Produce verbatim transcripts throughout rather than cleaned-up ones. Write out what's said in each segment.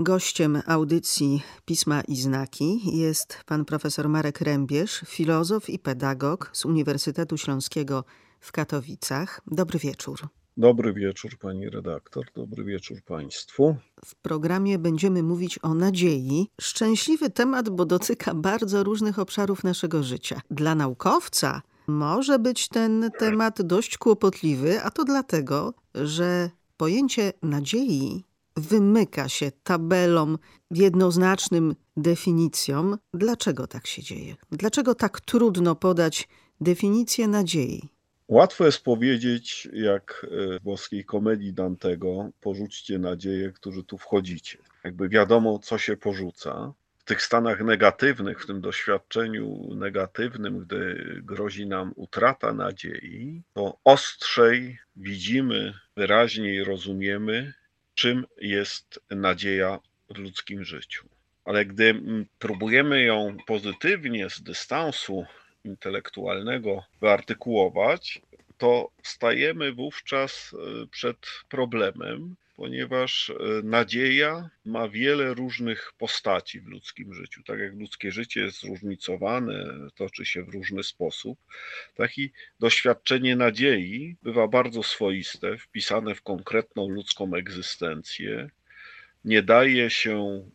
Gościem audycji Pisma i Znaki jest pan profesor Marek Rębierz, filozof i pedagog z Uniwersytetu Śląskiego w Katowicach. Dobry wieczór. Dobry wieczór pani redaktor, dobry wieczór państwu. W programie będziemy mówić o nadziei. Szczęśliwy temat, bo dotyka bardzo różnych obszarów naszego życia. Dla naukowca może być ten temat dość kłopotliwy, a to dlatego, że pojęcie nadziei wymyka się tabelom, jednoznacznym definicjom. Dlaczego tak się dzieje? Dlaczego tak trudno podać definicję nadziei? Łatwo jest powiedzieć, jak w boskiej komedii Dantego, porzućcie nadzieję, którzy tu wchodzicie. Jakby wiadomo, co się porzuca. W tych stanach negatywnych, w tym doświadczeniu negatywnym, gdy grozi nam utrata nadziei, to ostrzej widzimy, wyraźniej rozumiemy, czym jest nadzieja w ludzkim życiu. Ale gdy próbujemy ją pozytywnie, z dystansu intelektualnego wyartykułować, to stajemy wówczas przed problemem, ponieważ nadzieja ma wiele różnych postaci w ludzkim życiu. Tak jak ludzkie życie jest zróżnicowane, toczy się w różny sposób, tak i doświadczenie nadziei bywa bardzo swoiste, wpisane w konkretną ludzką egzystencję. Nie daje się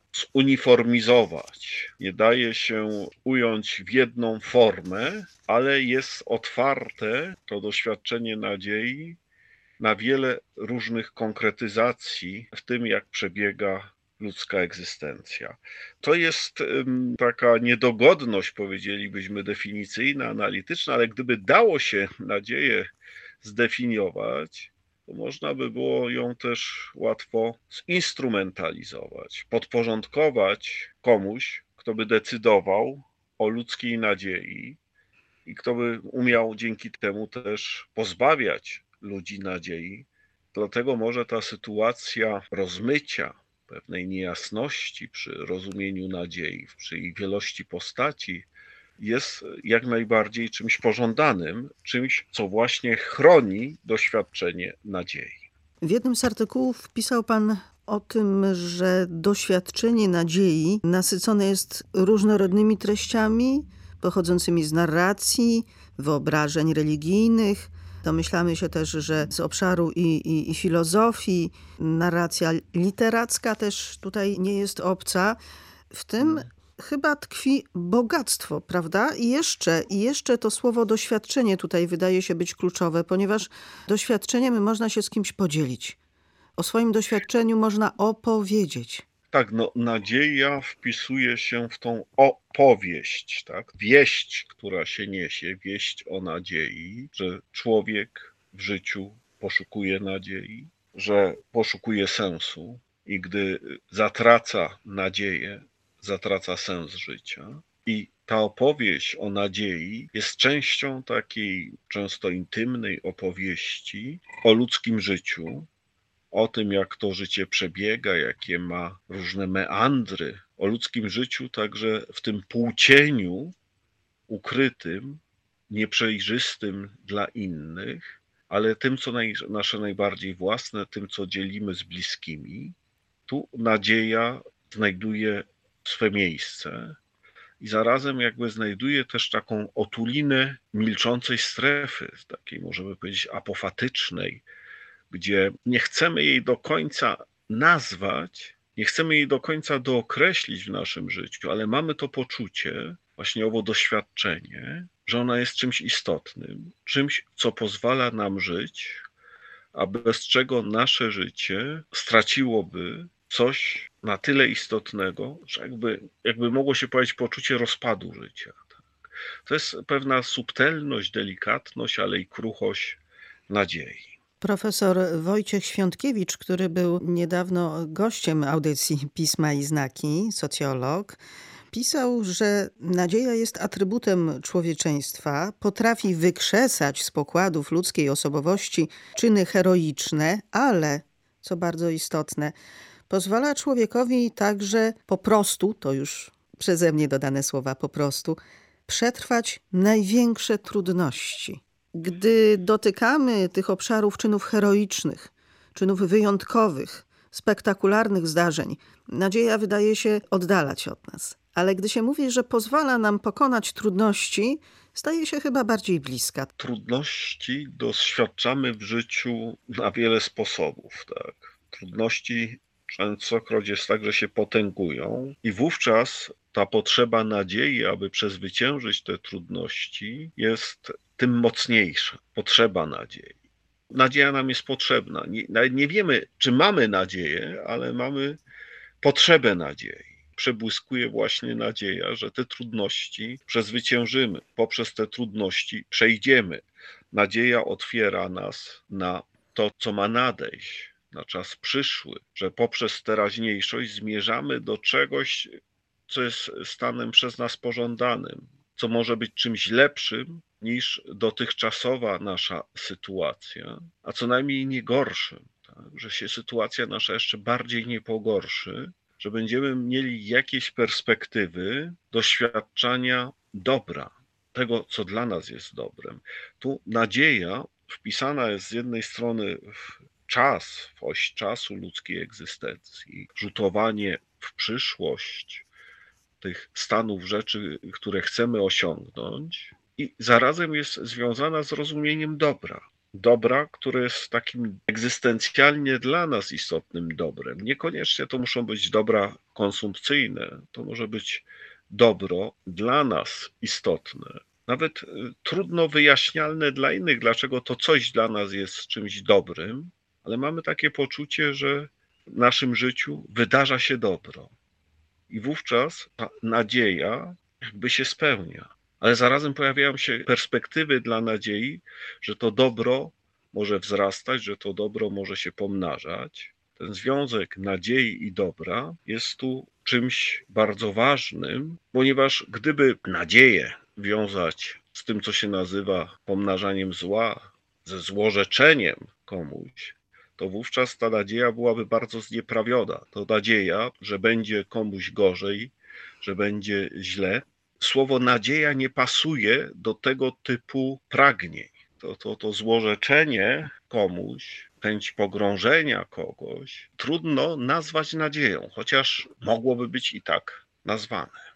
zuniformizować, nie daje się ująć w jedną formę, ale jest otwarte to doświadczenie nadziei na wiele różnych konkretyzacji w tym, jak przebiega ludzka egzystencja. To jest taka niedogodność, powiedzielibyśmy, definicyjna, analityczna, ale gdyby dało się nadzieję zdefiniować, to można by było ją też łatwo zinstrumentalizować, podporządkować komuś, kto by decydował o ludzkiej nadziei i kto by umiał dzięki temu też pozbawiać ludzi nadziei. Dlatego może ta sytuacja rozmycia, pewnej niejasności przy rozumieniu nadziei, przy jej wielości postaci, jest jak najbardziej czymś pożądanym, czymś, co właśnie chroni doświadczenie nadziei. W jednym z artykułów pisał pan o tym, że doświadczenie nadziei nasycone jest różnorodnymi treściami pochodzącymi z narracji, wyobrażeń religijnych. Domyślamy się też, że z obszaru i, i, i filozofii, narracja literacka też tutaj nie jest obca. W tym chyba tkwi bogactwo, prawda? I jeszcze, I jeszcze to słowo doświadczenie tutaj wydaje się być kluczowe, ponieważ doświadczeniem można się z kimś podzielić. O swoim doświadczeniu można opowiedzieć. Tak, no nadzieja wpisuje się w tą opowieść, tak? Wieść, która się niesie, wieść o nadziei, że człowiek w życiu poszukuje nadziei, że poszukuje sensu i gdy zatraca nadzieję, zatraca sens życia. I ta opowieść o nadziei jest częścią takiej często intymnej opowieści o ludzkim życiu, o tym, jak to życie przebiega, jakie ma różne meandry, o ludzkim życiu także w tym półcieniu ukrytym, nieprzejrzystym dla innych, ale tym, co naj, nasze najbardziej własne, tym, co dzielimy z bliskimi. Tu nadzieja znajduje swe miejsce i zarazem jakby znajduje też taką otulinę milczącej strefy, takiej możemy powiedzieć apofatycznej, gdzie nie chcemy jej do końca nazwać, nie chcemy jej do końca dookreślić w naszym życiu, ale mamy to poczucie, właśnie owo doświadczenie, że ona jest czymś istotnym, czymś, co pozwala nam żyć, a bez czego nasze życie straciłoby coś na tyle istotnego, że jakby, jakby mogło się pojawić poczucie rozpadu życia. To jest pewna subtelność, delikatność, ale i kruchość nadziei. Profesor Wojciech Świątkiewicz, który był niedawno gościem audycji Pisma i Znaki, socjolog, pisał, że nadzieja jest atrybutem człowieczeństwa, potrafi wykrzesać z pokładów ludzkiej osobowości czyny heroiczne, ale, co bardzo istotne, pozwala człowiekowi także po prostu, to już przeze mnie dodane słowa po prostu, przetrwać największe trudności. Gdy dotykamy tych obszarów czynów heroicznych, czynów wyjątkowych, spektakularnych zdarzeń, nadzieja wydaje się oddalać od nas. Ale gdy się mówi, że pozwala nam pokonać trudności, staje się chyba bardziej bliska. Trudności doświadczamy w życiu na wiele sposobów, tak. Trudności częstokroć jest tak, że się potęgują i wówczas ta potrzeba nadziei, aby przezwyciężyć te trudności, jest tym mocniejsza. Potrzeba nadziei. Nadzieja nam jest potrzebna. Nie, nawet nie wiemy, czy mamy nadzieję, ale mamy potrzebę nadziei. Przebłyskuje właśnie nadzieja, że te trudności przezwyciężymy. Poprzez te trudności przejdziemy. Nadzieja otwiera nas na to, co ma nadejść, na czas przyszły, że poprzez teraźniejszość zmierzamy do czegoś, co jest stanem przez nas pożądanym, co może być czymś lepszym niż dotychczasowa nasza sytuacja, a co najmniej nie gorszym, tak? Że się sytuacja nasza jeszcze bardziej nie pogorszy, że będziemy mieli jakieś perspektywy doświadczania dobra, tego, co dla nas jest dobrem. Tu nadzieja wpisana jest z jednej strony w czas, w oś czasu ludzkiej egzystencji, rzutowanie w przyszłość tych stanów rzeczy, które chcemy osiągnąć, i zarazem jest związana z rozumieniem dobra. Dobra, które jest takim egzystencjalnie dla nas istotnym dobrem. Niekoniecznie to muszą być dobra konsumpcyjne, to może być dobro dla nas istotne. Nawet trudno wyjaśnialne dla innych, dlaczego to coś dla nas jest czymś dobrym, ale mamy takie poczucie, że w naszym życiu wydarza się dobro. I wówczas ta nadzieja jakby się spełnia. Ale zarazem pojawiają się perspektywy dla nadziei, że to dobro może wzrastać, że to dobro może się pomnażać. Ten związek nadziei i dobra jest tu czymś bardzo ważnym, ponieważ gdyby nadzieję wiązać z tym, co się nazywa pomnażaniem zła, ze złorzeczeniem komuś, to wówczas ta nadzieja byłaby bardzo znieprawiona. To nadzieja, że będzie komuś gorzej, że będzie źle. Słowo nadzieja nie pasuje do tego typu pragnień. To, to, to złorzeczenie komuś, chęć pogrążenia kogoś, trudno nazwać nadzieją, chociaż mogłoby być i tak nazwane.